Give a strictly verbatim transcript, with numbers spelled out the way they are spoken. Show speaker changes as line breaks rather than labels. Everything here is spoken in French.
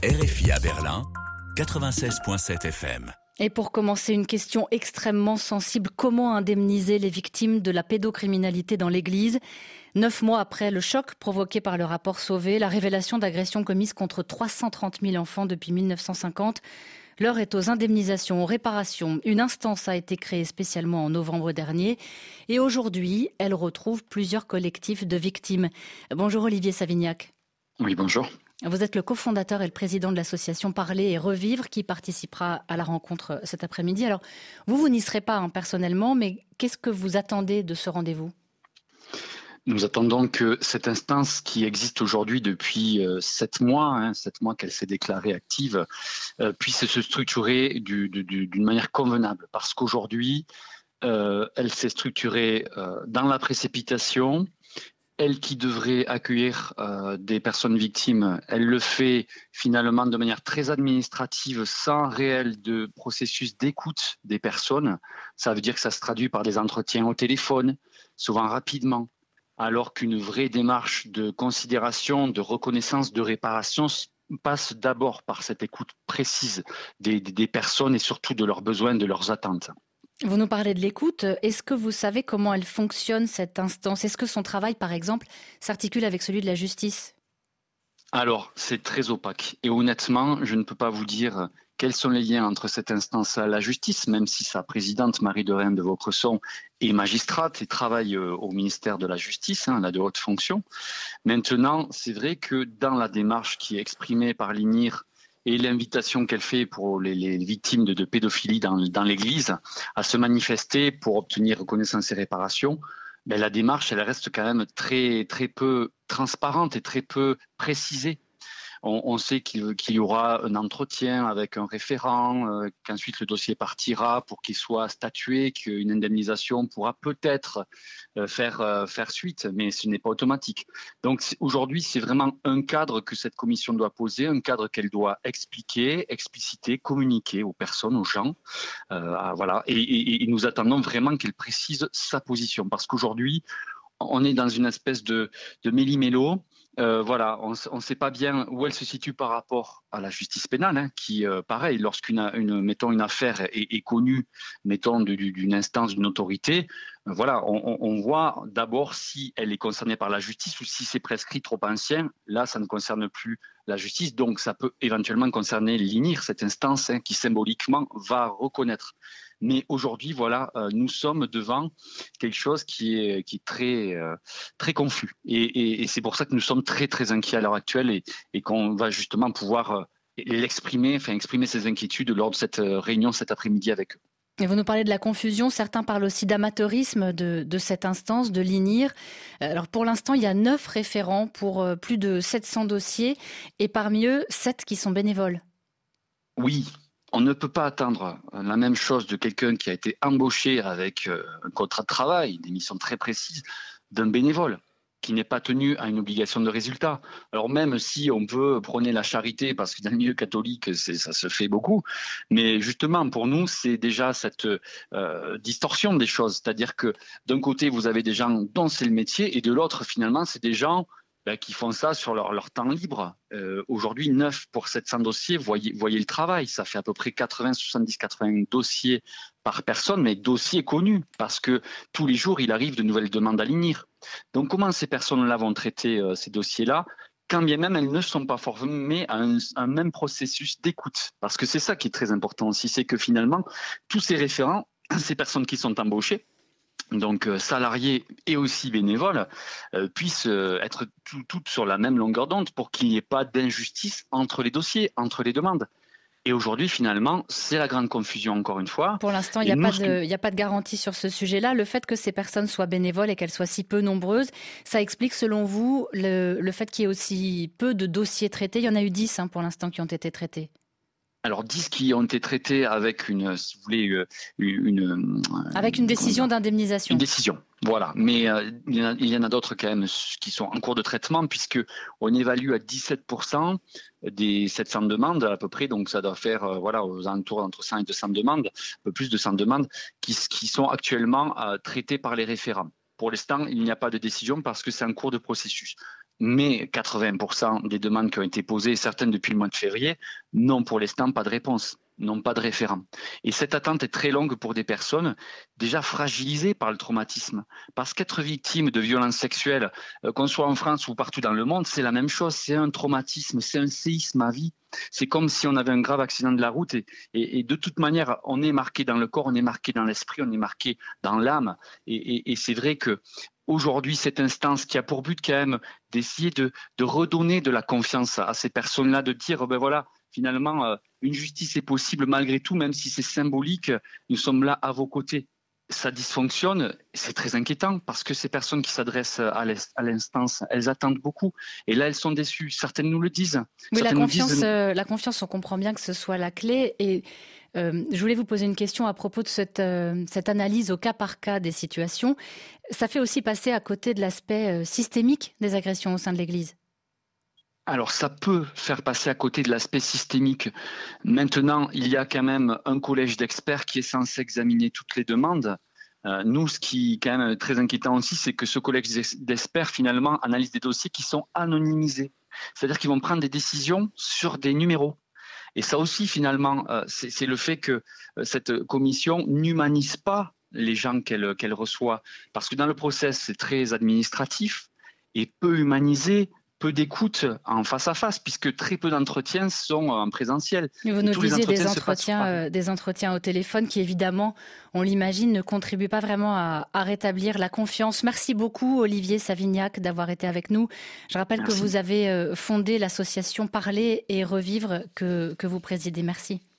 R F I à Berlin, quatre-vingt-seize virgule sept F M.
Et pour commencer, une question extrêmement sensible. Comment indemniser les victimes de la pédocriminalité dans l'Église ? Neuf mois après le choc provoqué par le rapport Sauvé, la révélation d'agressions commises contre trois cent trente mille enfants depuis mille neuf cent cinquante, l'heure est aux indemnisations, aux réparations. Une instance a été créée spécialement en novembre dernier et aujourd'hui, elle retrouve plusieurs collectifs de victimes. Bonjour Olivier Savignac.
Oui, bonjour.
Vous êtes le cofondateur et le président de l'association Parler et Revivre qui participera à la rencontre cet après-midi. Alors, vous, vous n'y serez pas hein, personnellement, mais qu'est-ce que vous attendez de ce rendez-vous ?
Nous attendons que cette instance qui existe aujourd'hui depuis euh, sept mois, hein, sept mois qu'elle s'est déclarée active, euh, puisse se structurer du, du, du, d'une manière convenable. Parce qu'aujourd'hui, euh, elle s'est structurée euh, dans la précipitation. Elle qui devrait accueillir euh, des personnes victimes, elle le fait finalement de manière très administrative, sans réel de processus d'écoute des personnes. Ça veut dire que ça se traduit par des entretiens au téléphone, souvent rapidement, alors qu'une vraie démarche de considération, de reconnaissance, de réparation passe d'abord par cette écoute précise des, des personnes et surtout de leurs besoins, de leurs attentes.
Vous nous parlez de l'écoute. Est-ce que vous savez comment elle fonctionne, cette instance ? Est-ce que son travail, par exemple, s'articule avec celui de la justice ?
Alors, c'est très opaque. Et honnêtement, je ne peux pas vous dire quels sont les liens entre cette instance et la justice, même si sa présidente, Marie-Doreen de Vaucresson, est magistrate et travaille au ministère de la Justice, hein, elle a de hautes fonctions. Maintenant, c'est vrai que dans la démarche qui est exprimée par l'I N I R et l'invitation qu'elle fait pour les, les victimes de, de pédophilie dans, dans l'Église à se manifester pour obtenir reconnaissance et réparation, ben la démarche, elle reste quand même très, très peu transparente et très peu précisée. On, on sait qu'il, qu'il y aura un entretien avec un référent, euh, qu'ensuite le dossier partira pour qu'il soit statué, qu'une indemnisation pourra peut-être euh, faire, euh, faire suite, mais ce n'est pas automatique. Donc c'est, aujourd'hui, c'est vraiment un cadre que cette commission doit poser, un cadre qu'elle doit expliquer, expliciter, communiquer aux personnes, aux gens. Euh, voilà. Et, et, et nous attendons vraiment qu'elle précise sa position, parce qu'aujourd'hui, on est dans une espèce de, de méli-mélo. Euh, voilà, on ne sait pas bien où elle se situe par rapport à la justice pénale, hein, qui, euh, pareil, lorsqu'une une, mettons, une affaire est, est connue, mettons, de, d'une instance, d'une autorité, euh, voilà, on, on voit d'abord si elle est concernée par la justice ou si c'est prescrit trop ancien. Là, ça ne concerne plus la justice, donc ça peut éventuellement concerner l'I N I R, cette instance hein, qui symboliquement va reconnaître. Mais aujourd'hui, voilà, euh, nous sommes devant quelque chose qui est, qui est très, euh, très confus. Et, et, et c'est pour ça que nous sommes très, très inquiets à l'heure actuelle et, et qu'on va justement pouvoir euh, l'exprimer, enfin exprimer ces inquiétudes lors de cette euh, réunion cet après-midi avec eux.
Et vous nous parlez de la confusion. Certains parlent aussi d'amateurisme de, de cette instance, de l'I N I R. Alors pour l'instant, il y a neuf référents pour euh, plus de sept cents dossiers et parmi eux, sept qui sont bénévoles.
Oui. On ne peut pas attendre la même chose de quelqu'un qui a été embauché avec un contrat de travail, des missions très précises, d'un bénévole qui n'est pas tenu à une obligation de résultat. Alors même si on peut prôner la charité, parce que dans le milieu catholique, c'est, ça se fait beaucoup, mais justement pour nous, c'est déjà cette euh, distorsion des choses. C'est-à-dire que d'un côté, vous avez des gens dont c'est le métier, et de l'autre, finalement, c'est des gens Ben, qui font ça sur leur, leur temps libre. Euh, aujourd'hui, neuf pour sept cents dossiers, voyez, voyez le travail. Ça fait à peu près quatre-vingts, soixante-dix, quatre-vingts dossiers par personne, mais dossiers connus, parce que tous les jours, il arrive de nouvelles demandes à l'I N I R. Donc, comment ces personnes-là vont traiter euh, ces dossiers-là, quand bien même elles ne sont pas formées à un, un même processus d'écoute? Parce que c'est ça qui est très important aussi, c'est que finalement, tous ces référents, ces personnes qui sont embauchées, donc euh, salariés et aussi bénévoles, euh, puissent euh, être tout, toutes sur la même longueur d'onde pour qu'il n'y ait pas d'injustice entre les dossiers, entre les demandes. Et aujourd'hui, finalement, c'est la grande confusion, encore une fois.
Pour l'instant, il n'y a, nous, a pas de garantie sur ce sujet-là. Le fait que ces personnes soient bénévoles et qu'elles soient si peu nombreuses, ça explique, selon vous, le, le fait qu'il y ait aussi peu de dossiers traités. Il y en a eu dix hein, pour l'instant qui ont été traités.
Alors dix qui ont été traités avec une, si vous voulez, une... une
avec une décision d'indemnisation.
Une décision, voilà. Mais euh, il, y en a, il y en a d'autres quand même qui sont en cours de traitement, puisqu'on évalue à dix-sept pour cent des sept cents demandes à peu près, donc ça doit faire euh, voilà, aux alentours entre cent et deux cents demandes, un peu plus de cent demandes, qui, qui sont actuellement euh, traitées par les référents. Pour l'instant, il n'y a pas de décision parce que c'est en cours de processus. Mais quatre-vingts pour cent des demandes qui ont été posées, certaines depuis le mois de février, n'ont pour l'instant pas de réponse, n'ont pas de référent. Et cette attente est très longue pour des personnes déjà fragilisées par le traumatisme. Parce qu'être victime de violences sexuelles, euh, qu'on soit en France ou partout dans le monde, c'est la même chose. C'est un traumatisme, c'est un séisme à vie. C'est comme si on avait un grave accident de la route et, et, et de toute manière, on est marqué dans le corps, on est marqué dans l'esprit, on est marqué dans l'âme. Et, et, et c'est vrai que aujourd'hui, cette instance qui a pour but quand même d'essayer de, de redonner de la confiance à ces personnes-là, de dire, ben voilà, finalement, euh, une justice est possible malgré tout, même si c'est symbolique, nous sommes là à vos côtés. Ça dysfonctionne, c'est très inquiétant parce que ces personnes qui s'adressent à l'instance, elles attendent beaucoup. Et là, elles sont déçues. Certaines nous le disent.
Oui, la confiance,
disent...
euh, la confiance, on comprend bien que ce soit la clé. Et euh, je voulais vous poser une question à propos de cette, euh, cette analyse au cas par cas des situations. Ça fait aussi passer à côté de l'aspect euh, systémique des agressions au sein de l'Église.
Alors, ça peut faire passer à côté de l'aspect systémique. Maintenant, il y a quand même un collège d'experts qui est censé examiner toutes les demandes. Euh, nous, ce qui est quand même très inquiétant aussi, c'est que ce collège d'experts, finalement, analyse des dossiers qui sont anonymisés. C'est-à-dire qu'ils vont prendre des décisions sur des numéros. Et ça aussi, finalement, euh, c'est, c'est le fait que euh, cette commission n'humanise pas les gens qu'elle, qu'elle reçoit. Parce que dans le process, c'est très administratif et peu humanisé. Peu d'écoute en face à face, puisque très peu d'entretiens sont en présentiel.
Mais vous nous disiez des entretiens, euh, des entretiens au téléphone qui, évidemment, on l'imagine, ne contribuent pas vraiment à, à rétablir la confiance. Merci beaucoup, Olivier Savignac, d'avoir été avec nous. Je rappelle Merci. que vous avez fondé l'association Parler et Revivre que, que vous présidez. Merci.